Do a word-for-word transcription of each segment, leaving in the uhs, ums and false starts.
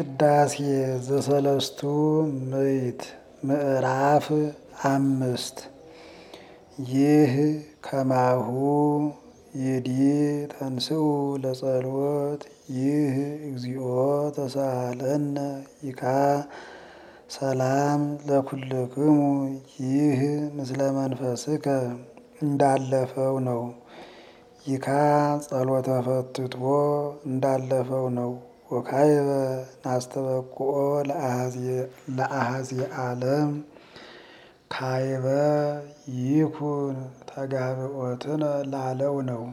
ቅዳሴ ዘሰለስቱ ምዕት ምዕራፍ አምስት ይህ ከማሁ ይዲ ተንስኡ ለጸሎት ይህ እግዚኦ ተሳሃለነ ይካ ሰላም ለኩልክሙ ይህ ምስለ መንፈስከ እንዳለፈው ነው። ይካ ጸሎተ ፈትቶ እንዳለፈው ነው። ወካይበ ናስተበቁኦ ለአሃዚ ዓለም ካይበ ይኩን ተጋብኦትነ ላለው ነው።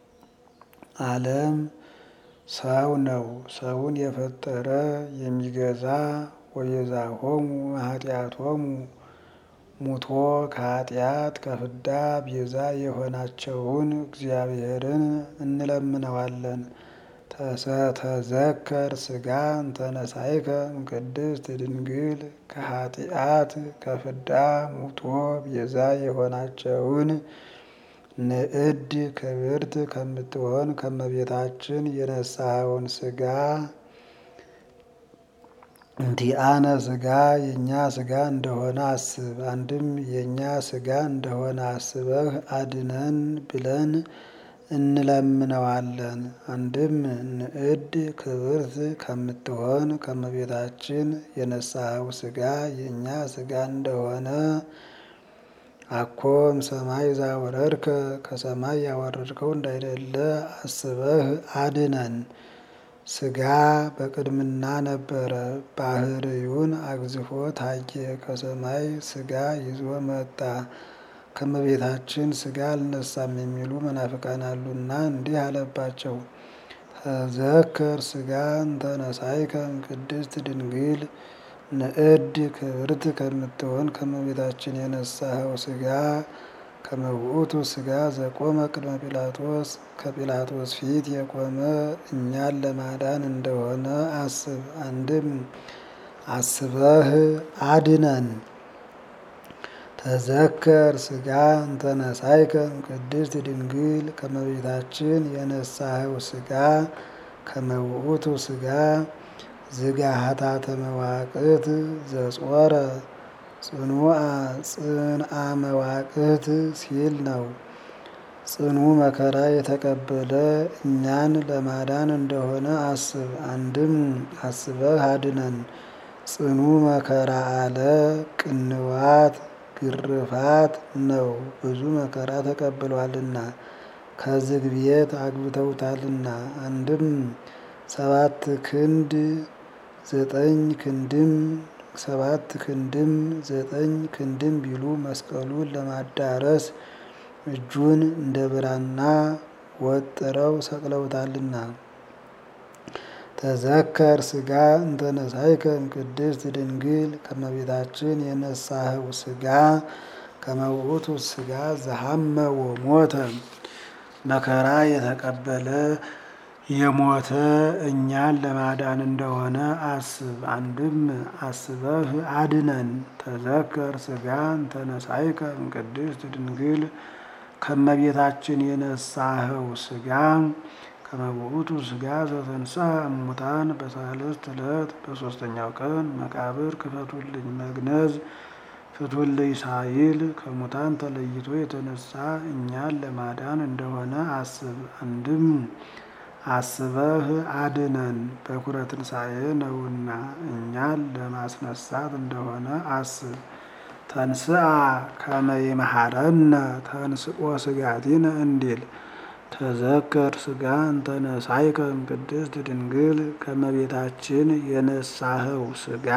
ዓለም ሰው ነው። ሰውን የፈጠረ የሚገዛ ወቤዛሆሙ ኃጢአቶሙ ሙቶ ከኃጢአት ከፍዳ ቤዛ የሆናቸውን እግዚአብሔርን እንለምነዋለን። ተዘከር ሥጋ እንተነሳይከ እምቅድስት ድንግል ከኃጢአት ከፍዳ ሙቶ ቤዛ የሆናቸውን ንዕድ ክብርት ከምትሆን ከመቤታችን የነሳኸውን ሥጋ እንቲአነ ሥጋ የእኛ ሥጋ እንደሆነ አስብ። አንድም የእኛ ሥጋ እንደሆነ አስበህ አድነን ብለን እንለምነዋለን። አንድም ንዕድ ክብርት ከምትሆን ከመቤታችን የነሳኸው ሥጋ የእኛ ሥጋ እንደሆነ አኮም ሰማይ ዛወረድከ ከሰማይ ያወረድከው እንዳይደለ አስበህ አድነን። ሥጋ በቅድምና ነበረ፣ ባህርዩን አግዝፎ ታየ። ከሰማይ ሥጋ ይዞ መጣ፣ ከመቤታችን ሥጋ አልነሳም የሚሉ መናፍቃን አሉና እንዲህ አለባቸው። ተዘከር ሥጋ እንተነሳይከ እምቅድስት ድንግል ንዕድ ክብርት ከምትሆን ከመቤታችን የነሳኸው ሥጋ ከመውእቱ ሥጋ ዘቆመ ቅድመ ጲላጦስ ከጲላጦስ ፊት የቆመ እኛን ለማዳን እንደሆነ አስብ። አንድም አስበህ አድነን። ተዘከር ሥጋ እንተነሳይከ እምቅድስት ድንግል ከመቤታችን የነሳኸው ሥጋ ከመውእቱ ሥጋ ዝጋሃታተ መዋቅት ዘጾረ ጽኑዓ ጽንአ መዋቅት ሲል ነው። ጽኑ መከራ የተቀበለ እኛን ለማዳን እንደሆነ አስብ። አንድም አስበህ አድነን። ጽኑ መከራ አለ ቅንዋት ግርፋት ነው። ብዙ መከራ ተቀብሏልና ከዝግ ቤት አግብተውታልና። አንድም ሰባት ክንድ ዘጠኝ ክንድም ሰባት ክንድም ዘጠኝ ክንድም ቢሉ መስቀሉን ለማዳረስ እጁን እንደ ብራና ወጥረው ሰቅለውታልና። ተዘከር ሥጋ እንተነሳይከ እምቅድስት ድንግል ከመቤታችን የነሳኸው ሥጋ ከመውእቱ ሥጋ ዘሐመ ወሞተ መከራ የተቀበለ የሞተ እኛን ለማዳን እንደሆነ አስብ። አንድም አስበህ አድነን። ተዘከር ሥጋ እንተነሳይከ እምቅድስት ድንግል ከመቤታችን የነሳኸው ሥጋ ከመውእቱ ሥጋ ዘተንሥአ እሙታን በሳልስት ዕለት በሦስተኛው ቀን መቃብር ክፈቱልኝ መግነዝ ፍቱልኝ ሳይል ከሙታን ተለይቶ የተነሳ እኛን ለማዳን እንደሆነ አስብ። አንድም አስበህ አድነን። በኩረ ትንሣኤ ነውና እኛን ለማስነሳት እንደሆነ አስብ። ተንሥአ ከመ ይምሐረነ ተንሥኦ ሥጋቲነ እንዲል። ተዘከር ሥጋ እንተነሳይከ እምቅድስት ድንግል ከመቤታችን የነሳኸው ሥጋ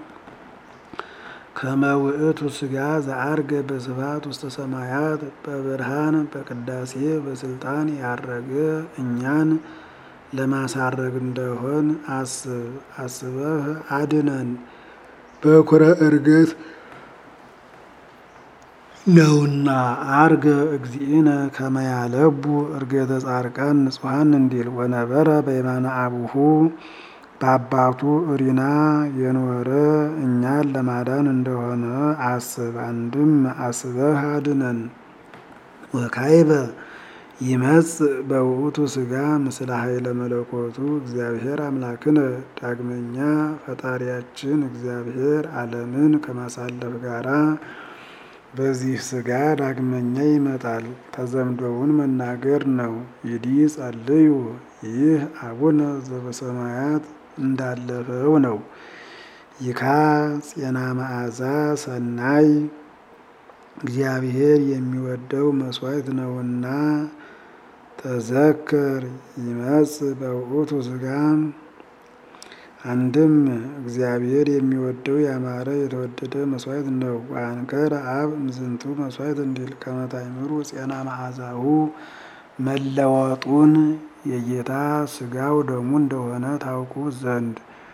ከመውእቱ ሥጋ ዘዐርገ በስብሐት ውስተ ሰማያት በብርሃን በቅዳሴ በስልጣን ያረገ እኛን ለማሳረግ እንደሆን አስብ። አስበህ አድነን። በኩረ ዕርገት ነውና አርገ እግዚእነ ከመ ያለቡ ዕርገተ ጻድቃን ንጹሐን እንዲል። ወነበረ በየማነ አቡሁ በአባቱ እሪና የኖረ እኛን ለማዳን እንደሆነ አስብ። አንድም አስበህ አድነን። ወካይበ ይመጽእ በውእቱ ሥጋ ምስለ ኃይለ መለኮቱ እግዚአብሔር አምላክነ። ዳግመኛ ፈጣሪያችን እግዚአብሔር ዓለምን ከማሳለፍ ጋራ በዚህ ሥጋ ዳግመኛ ይመጣል። ተዘምዶውን መናገር ነው። ይዲ ጸልዩ ይህ አቡነ ዘበሰማያት እንዳለፈው ነው። ይካ ጼና መዓዛ ሰናይ እግዚአብሔር የሚወደው መስዋዕት ነውና። ተዘከር ይመጽእ በውእቱ ሥጋ አንድም እግዚአብሔር የሚወደው ያማረ የተወደደ መስዋዕት ነው። ወአንከረ አብ እምዝንቱ መስዋዕት እንዲል ከመ ታእምሩ ጼና መዓዛሁ መለወጡን የጌታ ሥጋው ደሙ እንደሆነ ታውቁ ዘንድ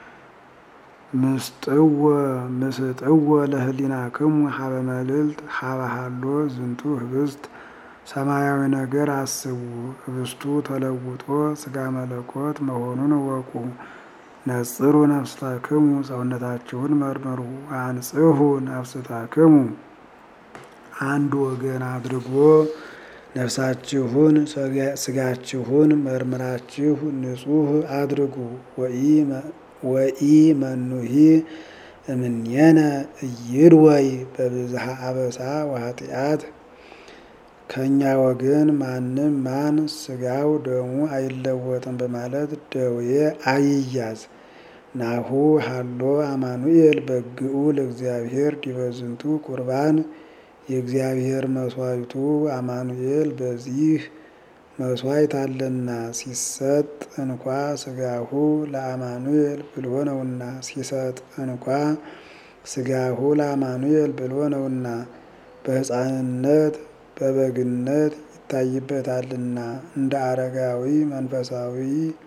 ምስጥወ ምስጥወ ለህሊናክሙ ሀበ መልዕልት ሀበ ሀሎ ዝንቱ ህብስት ሰማያዊ ነገር አስቡ። ህብስቱ ተለውጦ ሥጋ መለኮት መሆኑን እወቁ። ነጽሩ ነፍስታክሙ ሰውነታችሁን መርምሩ። አንጽሁ ነፍስታክሙ አንድ ወገን አድርጎ ነፍሳችሁን ሥጋችሁን መርምራችሁ ንጹሕ አድርጉ። ወኢ መኑሂ እምኔነ እይድወይ በብዝሃ አበሳ ወኃጢአት ከእኛ ወገን ማንም ማን ሥጋው ደሙ አይለወጥም በማለት ደዌ አይያዝ። ናሁ ሀሎ አማኑኤል በግኡ ለእግዚአብሔር ዲበ ዝንቱ ቁርባን የእግዚአብሔር መስዋዕቱ አማኑኤል በዚህ መስዋዕት አለና። ሲሰጥ እንኳ ሥጋሁ ለአማኑኤል ብሎ ነውና ሲሰጥ እንኳ ሥጋሁ ለአማኑኤል ብሎ ነውና በሕፃንነት በበግነት ይታይበታልና። እንደ አረጋዊ መንፈሳዊ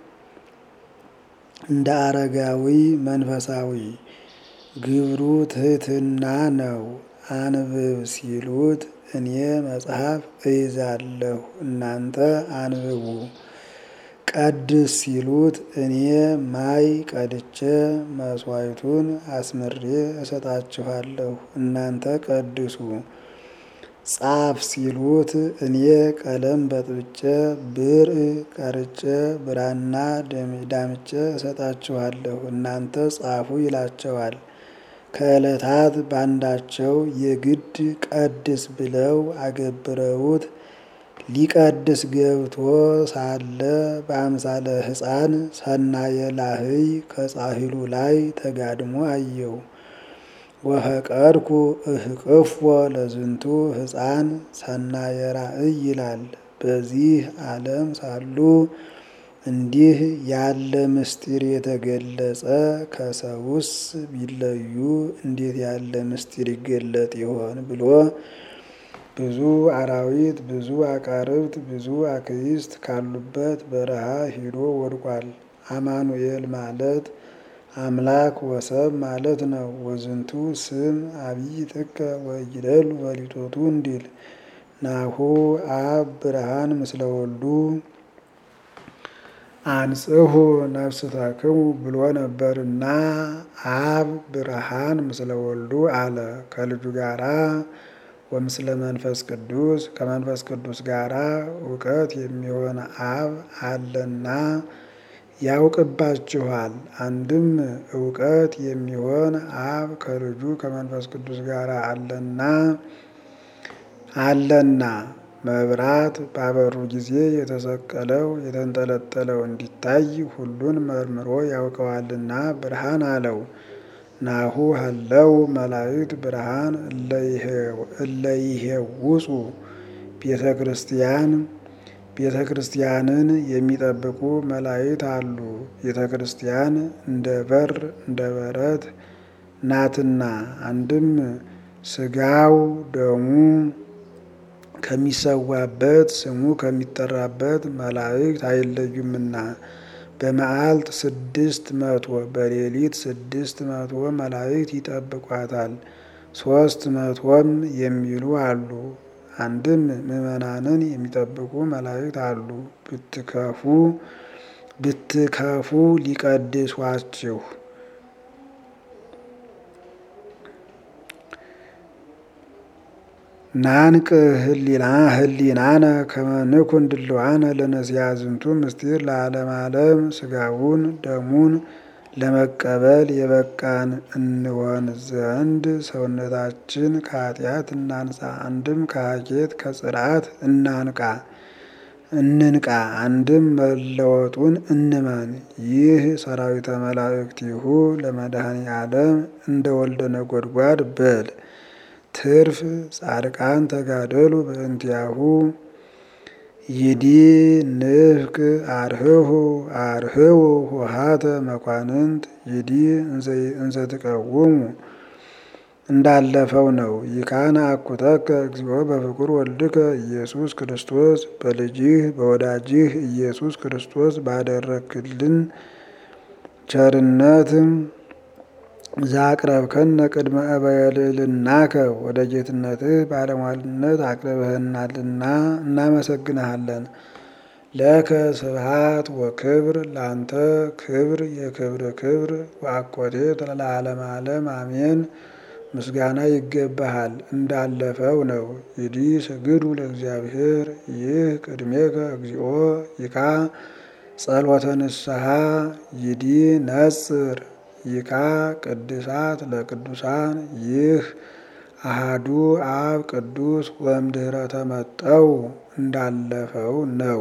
እንደ አረጋዊ መንፈሳዊ ግብሩ ትሕትና ነው። አንብብ ሲሉት እኔ መጽሐፍ እይዛለሁ እናንተ አንብቡ። ቀድስ ሲሉት እኔ ማይ ቀድቼ መስዋዕቱን አስምሬ እሰጣችኋለሁ እናንተ ቀድሱ። ጻፍ ሲሉት እኔ ቀለም በጥብጬ ብር ቀርጬ ብራና ዳምጬ እሰጣችኋለሁ እናንተ ጻፉ ይላቸዋል። ከዕለታት ባንዳቸው የግድ ቀድስ ብለው አገብረውት ሊቀድስ ገብቶ ሳለ በአምሳለ ሕፃን ሰናየ ላህይ ከጻሕሉ ላይ ተጋድሞ አየው። ወፈቀድኩ እህቅፎ ለዝንቱ ሕፃን ሰናየ ራእይ ይላል። በዚህ ዓለም ሳሉ እንዲህ ያለ ምስጢር የተገለጸ ከሰውስ ቢለዩ እንዴት ያለ ምስጢር ይገለጥ ይሆን ብሎ ብዙ አራዊት ብዙ አቃርብት ብዙ አክይስት ካሉበት በረሃ ሂዶ ወድቋል። አማኑኤል ማለት አምላክ ወሰብ ማለት ነው። ወዝንቱ ስም አብይ ጥቀ ወይደሉ በሊቶቱ እንዲል ናሁ አብ ብርሃን ምስለ ወልዱ አንጽሁ ነፍስታክሙ ብሎ ነበርና አብ ብርሃን ምስለ ወልዱ አለ ከልጁ ጋራ ወምስለ መንፈስ ቅዱስ ከመንፈስ ቅዱስ ጋራ እውቀት የሚሆን አብ አለና ያውቅባችኋል። አንድም እውቀት የሚሆን አብ ከልጁ ከመንፈስ ቅዱስ ጋር አለና አለና መብራት ባበሩ ጊዜ የተሰቀለው የተንጠለጠለው እንዲታይ ሁሉን መርምሮ ያውቀዋልና ብርሃን አለው። ናሁ ሀለው መላእክት ብርሃን እለይሄውፁ ቤተ ክርስቲያን ቤተ ክርስቲያንን የሚጠብቁ መላእክት አሉ። ቤተ ክርስቲያን እንደ በር እንደ በረት ናትና አንድም ሥጋው ደሙ ከሚሰዋበት ስሙ ከሚጠራበት መላእክት አይለዩምና በመዓልት ስድስት መቶ በሌሊት ስድስት መቶ መላእክት ይጠብቋታል። ሶስት መቶም የሚሉ አሉ። አንድም ምዕመናንን የሚጠብቁ መላእክት አሉ። ብትከፉ ብትከፉ ሊቀድሷችሁ ናንቅ ህሊና ህሊናነ ከመ ንኩን ድልዋነ ለነሲያ ዝንቱ ምስጢር ለዓለም ዓለም ስጋውን ደሙን ለመቀበል የበቃን እንሆን ዘንድ ሰውነታችን ከኃጢአት እናንጻ። አንድም ከሀኬት ከጽርዓት እናንቃ እንንቃ አንድም መለወጡን እንመን። ይህ ሰራዊተ መላእክቲሁ ለመድኃኔ ዓለም እንደ ወልደ ነጎድጓድ በል። ትርፍ ጻድቃን ተጋደሉ በእንቲአሁ ይዲ ንፍቅ አርህሁ አርህው ኆኃተ መኳንንት ይዲ እንዘ ትቀውሙ እንዳለፈው ነው። ይካነ አኩተከ እግዚኦ በፍቁር ወልድከ ኢየሱስ ክርስቶስ በልጅህ በወዳጅህ ኢየሱስ ክርስቶስ ባደረክልን ቸርነት ዛቅረብከነ ቅድመ እበየ ልዕልናከ ወደ ጌትነትህ ባለሟልነት አቅርበህናልና እናመሰግንሃለን። ለከ ስብሐት ወክብር ላንተ ክብር የክብር ክብር ወአኮቴት ለዓለመ ዓለም አሜን። ምስጋና ይገባሃል እንዳለፈው ነው። ይዲ ስግዱ ለእግዚአብሔር ይህ ቅድሜከ እግዚኦ ይካ ጸሎተ ንስሐ ይዲ ነጽር ይካ ቅድሳት ለቅዱሳን ይህ አሃዱ አብ ቅዱስ ወእምድኅረ ተመጠው እንዳለፈው ነው።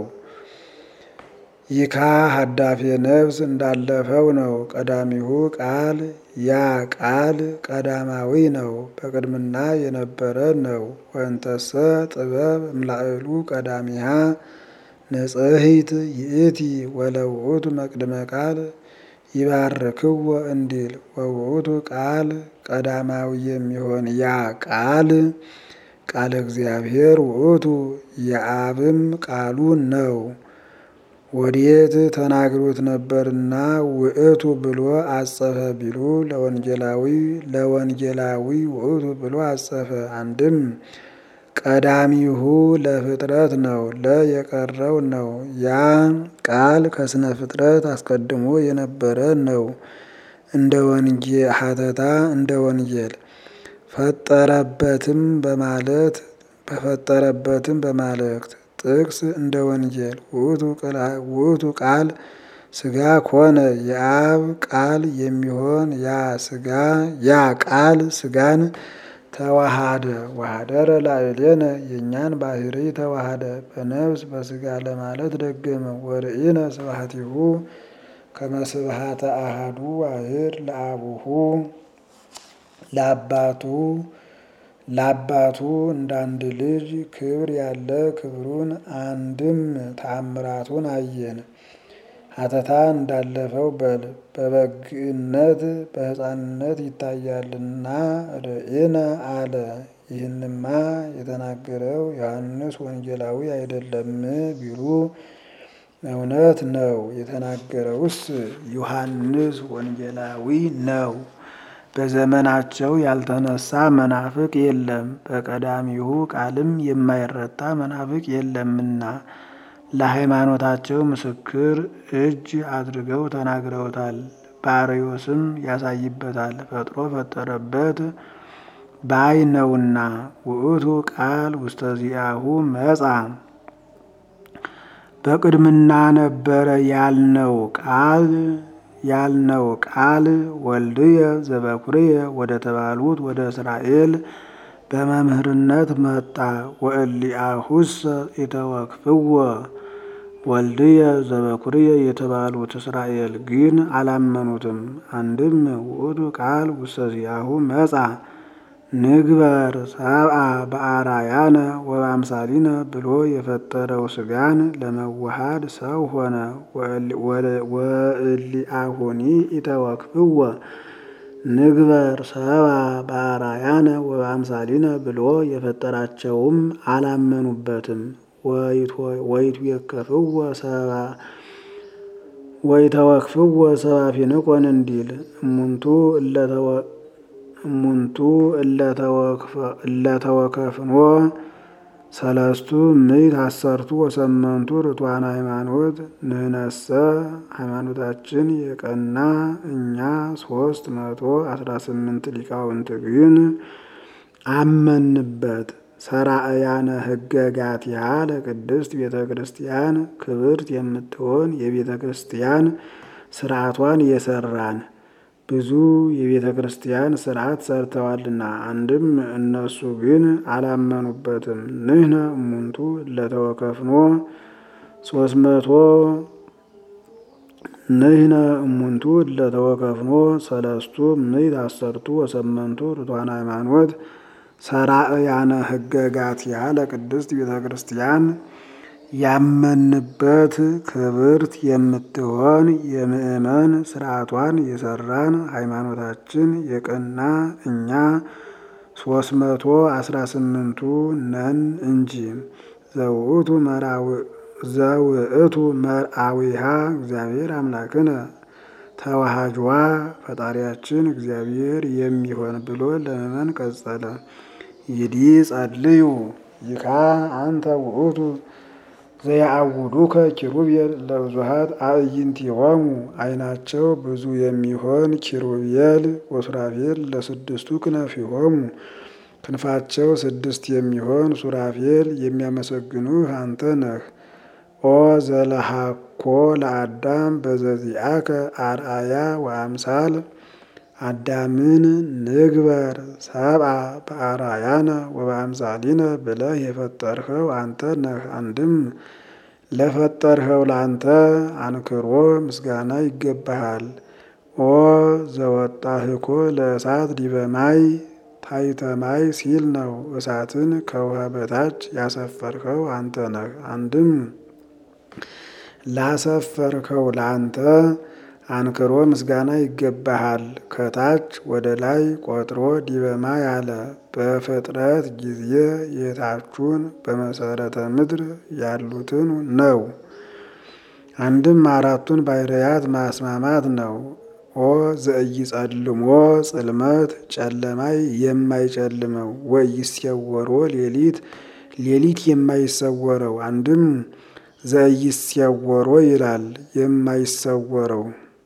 ይካ ሀዳፌ ነፍስ እንዳለፈው ነው። ቀዳሚሁ ቃል ያ ቃል ቀዳማዊ ነው፣ በቅድምና የነበረ ነው። ወእንተሰ ጥበብ እምላዕሉ ቀዳሚሃ ንጽሕት ይእቲ ወለውእቱ መቅድመ ቃል ይባርክዎ እንዲል ወውእቱ ቃል ቀዳማዊ የሚሆን ያ ቃል ቃለ እግዚአብሔር ውእቱ የአብም ቃሉ ነው። ወዴት ተናግሮት ነበርና ውእቱ ብሎ አጸፈ ቢሉ ለወንጌላዊ ለወንጌላዊ ውእቱ ብሎ አጸፈ። አንድም ቀዳሚሁ ለፍጥረት ነው፣ ለ የቀረው ነው። ያ ቃል ከስነ ፍጥረት አስቀድሞ የነበረ ነው። እንደ ወንጌል ሀተታ እንደ ወንጌል ፈጠረበትም በማለት በፈጠረበትም በማለት ጥቅስ እንደ ወንጌል ውእቱ ቃል ስጋ ኮነ የአብ ቃል የሚሆን ያ ስጋ ያ ቃል ስጋን ተዋሃደ። ወኀደረ ላዕሌነ የእኛን ባህሪ ተዋሃደ በነፍስ በስጋ ለማለት ደገመ። ወርኢነ ስብሐቲሁ ከመ ስብሐተ አሐዱ ዋሕድ ለአቡሁ ለአባቱ ለአባቱ እንዳንድ ልጅ ክብር ያለ ክብሩን አንድም ተአምራቱን አየን። ሀተታ እንዳለፈው በል በበግነት በሕፃንነት ይታያልና ርኢነ አለ። ይህንማ የተናገረው ዮሐንስ ወንጌላዊ አይደለም ቢሉ እውነት ነው። የተናገረውስ ዮሐንስ ወንጌላዊ ነው። በዘመናቸው ያልተነሳ መናፍቅ የለም፣ በቀዳሚሁ ቃልም የማይረታ መናፍቅ የለምና ለሃይማኖታቸው ምስክር እጅ አድርገው ተናግረውታል። በአርዮስም ያሳይበታል። ፈጥሮ ፈጠረበት ባይ ነውና ውእቱ ቃል ውስተ ዚአሁ መጻ በቅድምና ነበረ ያልነው ቃል ያልነው ቃል ወልድየ ዘበኩርየ ወደ ተባሉት ወደ እስራኤል በመምህርነት መጣ። ወእሊአሁሰ ኢተወክፍዎ ወልድየ ዘበኩርየ የተባሉት እስራኤል ግን አላመኑትም። አንድም ውእቱ ቃል ውስተ ዚአሁ መጻ ንግበር ሰብአ በአርአያነ ወበአምሳሊነ ብሎ የፈጠረው ስጋን ለመዋሃድ ሰው ሆነ። ወእሊአሁኒ ኢተወክፍዎ ንግበር ሰብአ በአርአያነ ወበአምሳሊነ ብሎ የፈጠራቸውም አላመኑበትም። ወይትወከፍዎ ሰብአ ወይተወክፍዎ ሰብአ ፊንቆን እንዲል እሙንቱ እለተወ እሙንቱ እለተወከፍኖ ሰለስቱ ምዕት አሰርቱ ወሰመንቱ ርቱዓነ ሃይማኖት ንሕነሰ ሃይማኖታችን የቀና እኛ ሶስት መቶ አስራ ስምንት ሊቃውንት ግን አመንበት። ሰራእያነ ህገጋቲሃ ለቅድስት ቤተ ክርስቲያን ክብርት የምትሆን የቤተ ክርስቲያን ስርዓቷን የሰራን ብዙ የቤተ ክርስቲያን ስርዓት ሰርተዋልና፣ አንድም እነሱ ግን አላመኑበትም። ንሕነ እሙንቱ ለተወከፍኖ ሶስት መቶ ንሕነ እሙንቱ ለተወከፍኖ ሰለስቱ ምዕት አሰርቱ ወሰመንቱ ርቱዓነ ሃይማኖት ሰራእያነ ህገጋቲሃ ለቅድስት ቤተ ክርስቲያን ያመንበት ክብርት የምትሆን የምእመን ስርዓቷን የሰራን ሃይማኖታችን የቀና እኛ ሶስት መቶ አስራ ስምንቱ ነን እንጂ። ዘውእቱ መራዊ ዘውእቱ መርአዊሃ እግዚአብሔር አምላክነ ተዋሃጅዋ ፈጣሪያችን እግዚአብሔር የሚሆን ብሎ ለምእመን ቀጸለ። ይዲ ጸልዩ ይካ አንተ ውእቱ ዘያአውዱከ ኪሩቤል ለብዙኃት አዕይንቲሆሙ ዓይናቸው ብዙ የሚሆን ኪሩቤል ወሱራፌል ለስድስቱ ክነፊሆሙ ክንፋቸው ስድስት የሚሆን ሱራፌል የሚያመሰግኑህ አንተ ነህ። ኦ ዘለሃኮ ለአዳም በዘዚአከ አርአያ ወአምሳል አዳምን ንግበር ሰብአ በአርአያነ ወበአምሳሊነ ብለህ የፈጠርኸው አንተ ነህ። አንድም ለፈጠርኸው ለአንተ አንክሮ ምስጋና ይገባሃል። ኦ ዘወጣህኮ ለእሳት ዲበ ማይ ታሕተ ማይ ሲል ነው። እሳትን ከውሃ በታች ያሰፈርኸው አንተ ነህ። አንድም ላሰፈርከው ለአንተ አንክሮ ምስጋና ይገባሃል። ከታች ወደ ላይ ቆጥሮ ዲበ ማይ አለ። በፍጥረት ጊዜ የታቹን በመሰረተ ምድር ያሉትን ነው። አንድም አራቱን ባሕርያት ማስማማት ነው። ኦ ዘኢጸልሞ ጽልመት ጨለማይ የማይጨልመው ወኢይሴወሮ ሌሊት ሌሊት የማይሰወረው። አንድም ዘኢይሴወሮ ይላል የማይሰወረው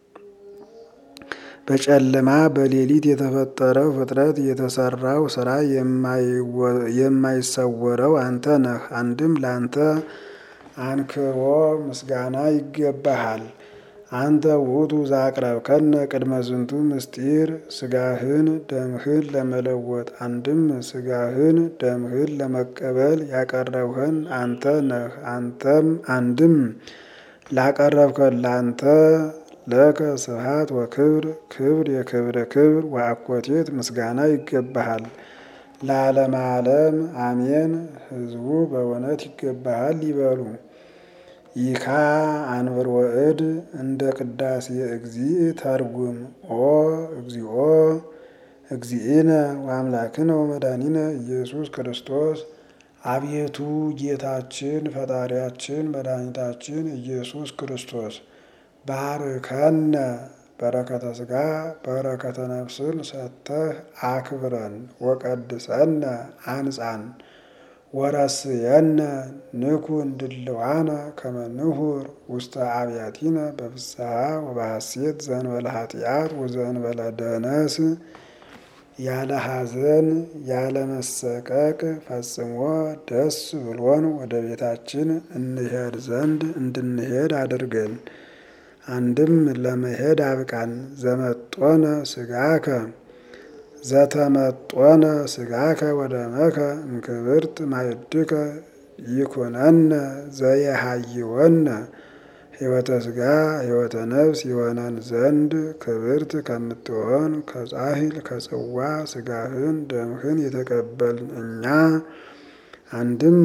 በጨለማ በሌሊት የተፈጠረው ፍጥረት የተሰራው ስራ የማይሰወረው አንተ ነህ። አንድም ላንተ አንክሮ ምስጋና ይገባሃል። አንተ ውእቱ ዘአቅረብከነ ቅድመ ዝንቱ ምስጢር ስጋህን ደምህን ለመለወጥ አንድም ስጋህን ደምህን ለመቀበል ያቀረብከን አንተ ነህ። አንተም አንድም ላቀረብከን ላንተ ለከ ስብሐት ወክብር ክብር የክብር ክብር ወአኮቴት ምስጋና ይገባሃል ለዓለመ ዓለም አሜን። ህዝቡ በእውነት ይገባሃል ይበሉ። ይካ አንብር ወእድ እንደ ቅዳሴ እግዚእ ተርጉም። ኦ እግዚኦ እግዚእነ ወአምላክነ ወመድኃኒነ ኢየሱስ ክርስቶስ አቤቱ ጌታችን ፈጣሪያችን መድኃኒታችን ኢየሱስ ክርስቶስ ባርከነ በረከተ ሥጋ በረከተ ነፍስን ሰጥተህ አክብረን። ወቀድሰነ አንጻን ወረስየነ ንኩን ድልዋነ ከመ ንሁር ውስተ አብያቲነ በፍስሐ ወበሐሴት ዘእንበለ ኃጢአት ወዘእንበለ ደነስ። ያለ ሐዘን ያለ መሰቀቅ ፈጽሞ ደስ ብሎን ወደ ቤታችን እንሄድ ዘንድ እንድንሄድ አድርገን። አንድም ለመሄድ አብቃን። ዘመጦነ ሥጋከ ዘተመጦነ ሥጋከ ወደመከ እምክብርት ማዕድከ ይኩነነ ዘየሃይወነ ሕይወተ ሥጋ ሕይወተ ነፍስ ይሆነን ዘንድ ክብርት ከምትሆን ከጻሕል ከጽዋ ሥጋህን ደምህን የተቀበልን እኛ አንድም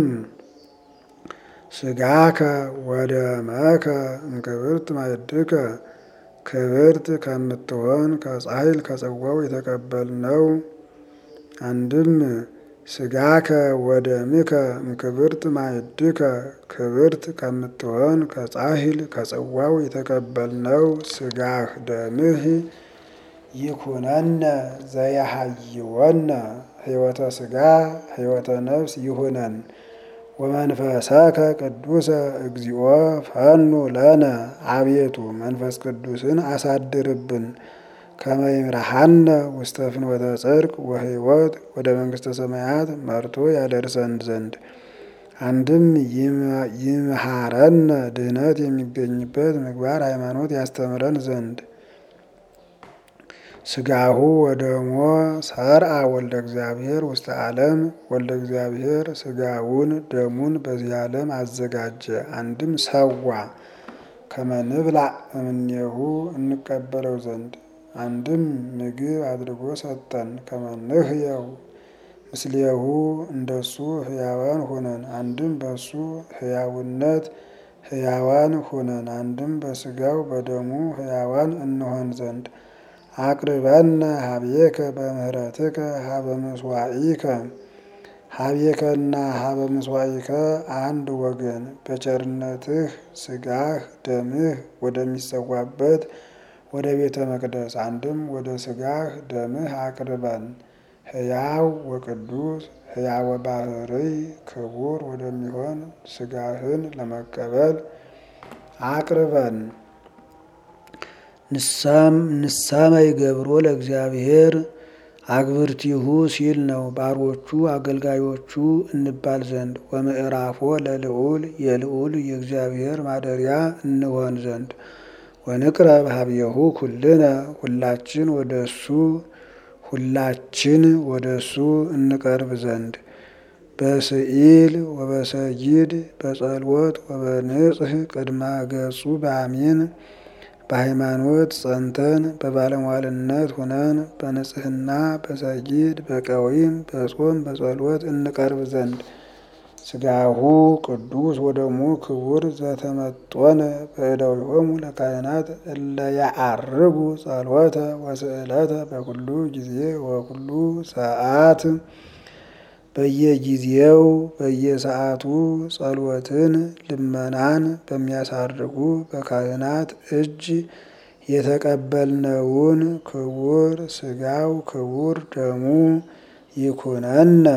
ሥጋከ ወደመከ እምክብርት ማዕድከ ክብርት ከምትሆን ከጻሕል ከጽዋው የተቀበልነው አንድም ሥጋከ ወደምከ እምክብርት ማዕድከ ክብርት ከምትሆን ከጻሕል ከጽዋው የተቀበልነው ሥጋህ ደምህ ይኩነነ ዘየሃይወነ ሕይወተ ሥጋ ሕይወተ ነፍስ ይሁነን። ወመንፈሰከ ቅዱሰ እግዚኦ ፈኑ ለነ አቤቱ መንፈስ ቅዱስን አሳድርብን። ከመ ይምርሐነ ውስተ ፍኖተ ጽድቅ ወሕይወት ወደ መንግሥተ ሰማያት መርቶ ያደርሰን ዘንድ። አንድም ይምሃረነ ድህነት የሚገኝበት ምግባር ሃይማኖት ያስተምረን ዘንድ። ሥጋሁ ወደሞ ሰርአ ወልደ እግዚአብሔር ውስተ ዓለም ወልደ እግዚአብሔር ሥጋውን ደሙን በዚህ ዓለም አዘጋጀ። አንድም ሰዋ ከመ ንብላዕ እምኔሁ እንቀበለው ዘንድ። አንድም ምግብ አድርጎ ሰጠን ከመ ንሕየው ምስሌሁ እንደሱ ሕያዋን ሆነን። አንድም በሱ ሕያውነት ሕያዋን ሆነን። አንድም በሥጋው በደሙ ሕያዋን እንሆን ዘንድ። አቅርበነ ሀቤከ በምህረትከ ሀበ ምስዋኢከ ሀቤከና ሀበ ምስዋኢከ አንድ ወገን በቸርነትህ ሥጋህ ደምህ ወደሚሰዋበት ወደ ቤተ መቅደስ። አንድም ወደ ሥጋህ ደምህ አቅርበን ሕያው ወቅዱስ ሕያወ ባህርይ ክቡር ወደሚሆን ሥጋህን ለመቀበል አቅርበን። ንሳመይ ገብሮ ለእግዚአብሔር አግብርቲሁ ሲል ነው ባሮቹ አገልጋዮቹ እንባል ዘንድ። ወምዕራፎ ለልዑል የልዑል የእግዚአብሔር ማደሪያ እንሆን ዘንድ። ወንቅረብ ሀቤሁ ኩልነ ሁላችን ወደሱ ሁላችን ወደሱ እንቀርብ ዘንድ። በስኢል ወበሰጊድ በጸሎት ወበንጽህ ቅድመ ገጹ በአሜን በሃይማኖት ጸንተን በባለሟልነት ሆነን በንጽህና በሰጊድ በቀዊም በጾም በጸሎት እንቀርብ ዘንድ። ሥጋሁ ቅዱስ ወደሙ ክቡር ዘተመጦነ በእደዊሆሙ ለካህናት እለ ያዐርጉ ጸሎተ ወስዕለተ በኩሉ ጊዜ ወኩሉ ሰዓት በየጊዜው በየሰዓቱ ጸሎትን ልመናን በሚያሳርጉ በካህናት እጅ የተቀበልነውን ክቡር ሥጋው ክቡር ደሙ ይኩነነ።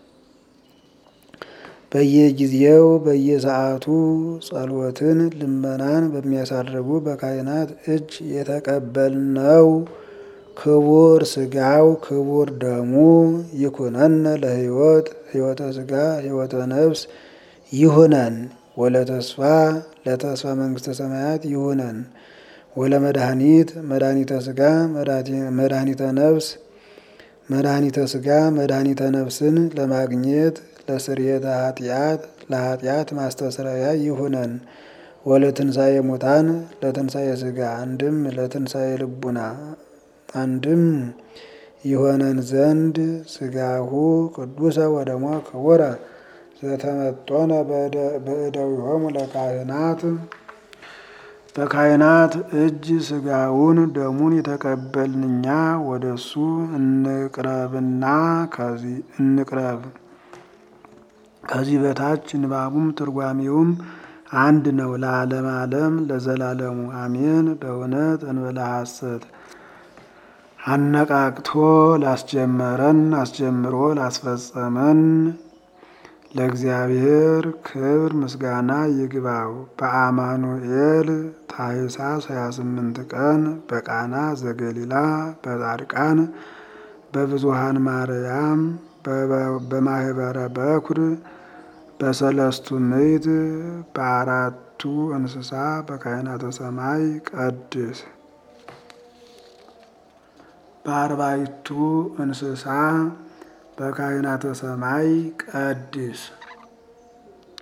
በየጊዜው በየሰዓቱ ጸሎትን ልመናን በሚያሳርጉ በካህናት እጅ የተቀበልነው ክቡር ሥጋው ክቡር ደሙ ይኩነነ ለሕይወት ሕይወተ ሥጋ ሕይወተ ነፍስ ይሁነን። ወለተስፋ ለተስፋ መንግሥተ ሰማያት ይሁነን። ወለመድኃኒት መድኃኒተ ሥጋ መድኃኒተ ነፍስ መድኃኒተ ሥጋ መድኃኒተ ነፍስን ለማግኘት ለስርየተ ኃጢአት ለኃጢአት ማስተስረያ ይሁነን። ወለትንሣኤ ሙታን ለትንሣኤ ሥጋ አንድም ለትንሣኤ ልቡና አንድም ይሆነን ዘንድ። ሥጋሁ ቅዱሰ ወደሞ ክቡረ ዘተመጦነ በእደዊሆሙ ለካህናት በካህናት እጅ ሥጋውን ደሙን የተቀበልንኛ ወደሱ እንቅረብና ከዚህ እንቅረብ። ከዚህ በታች ንባቡም ትርጓሜውም አንድ ነው። ለዓለም ዓለም ለዘላለሙ አሜን። በእውነት እንበለ ሐሰት አነቃቅቶ ላስጀመረን አስጀምሮ ላስፈጸመን ለእግዚአብሔር ክብር ምስጋና ይግባው። በአማኑኤል ታኅሳስ ሃያ ስምንት ቀን በቃና ዘገሊላ በጻድቃን በብዙኃን ማርያም በማኅበረ በኵር በሰለስቱ ምዕት በአራቱ እንስሳ በካህናተ ሰማይ ቀድስ በአርባዕቱ እንስሳ በካህናተ ሰማይ ቀድስ